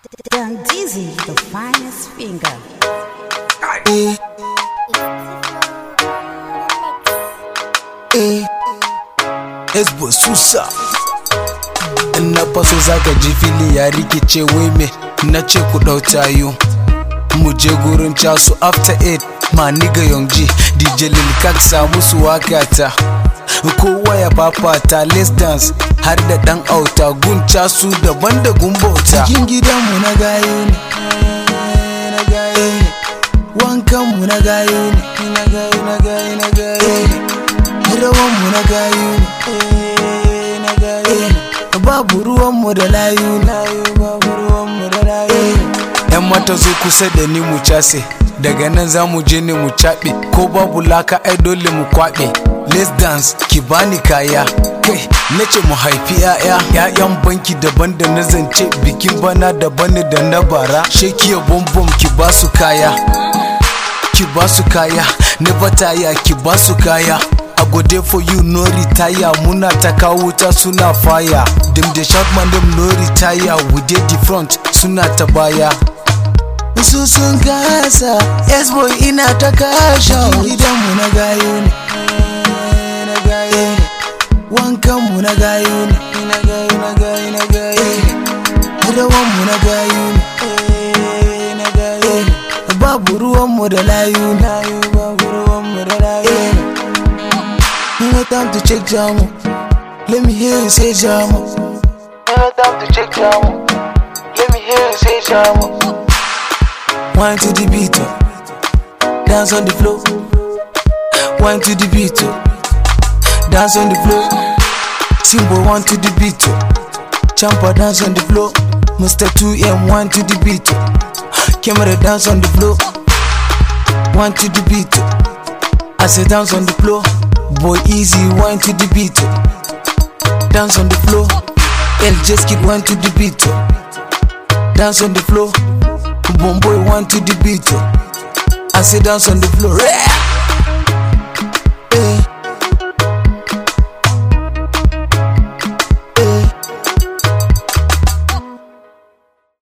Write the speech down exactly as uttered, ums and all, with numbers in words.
Young Dizzy, the finest finger. Eh. Eh. Esbo Susa. Na faso zaka ji fili ya rikice wai me na ce ku dau tayo mu je gurin casu after eight ma nigga Young G D J Lil Kak samu su wakata kowa ya fafata let's dance har da dan auta gun casu daban da gumbauta cikin gidanmu na gayo ne na gayo ne wankan mu na gayo ne na gayo na gayo na gayo ne rawan mu na gayo ne na gayo ne babu ruwanmu da layu babu ruwanmu da layu yan mata zo kusa da ni mu case daga nan za mu je ne mu caɓe ko babu laka ai dole mu kwaɓe let's dance ki bani kaya kai nace mu haifi yaya yayan banki daban da na zance bikin bana daban ne da na bara shekiya bombom ki basu kaya ki basu kaya ne bataya ki basu kaya I go there for you, no retire. Muna taka wuta suna fire. Them the shout man, them no retire. We did the front, suna tabaya. Su sun kasa, yes boy ina takasha. Idan mu na gayo ne, na gayo ne. Wankan mu na gayo ne, na gayo na gayo na gayo ne. Rawan mu na gayo ne, na gayo ne. Babu ruwan mu da layu, babu ruwan mu da layu. No time to check jamu. Let me hear you say jamu. No time to check jamu. Let me hear you say jamu. Wine to the beat, dance on the floor. Wine to the beat, dance on the floor. Simple one to the beat, Champa dance on the floor. Mister two M one to the beat, Camera dance on the floor. One to the beat, I say dance on the floor. Boy easy, wine to the beat. Dance on the floor. El just kid wine to the beat. Dance on the floor. Boom boy wine to the beat. I say dance on the floor.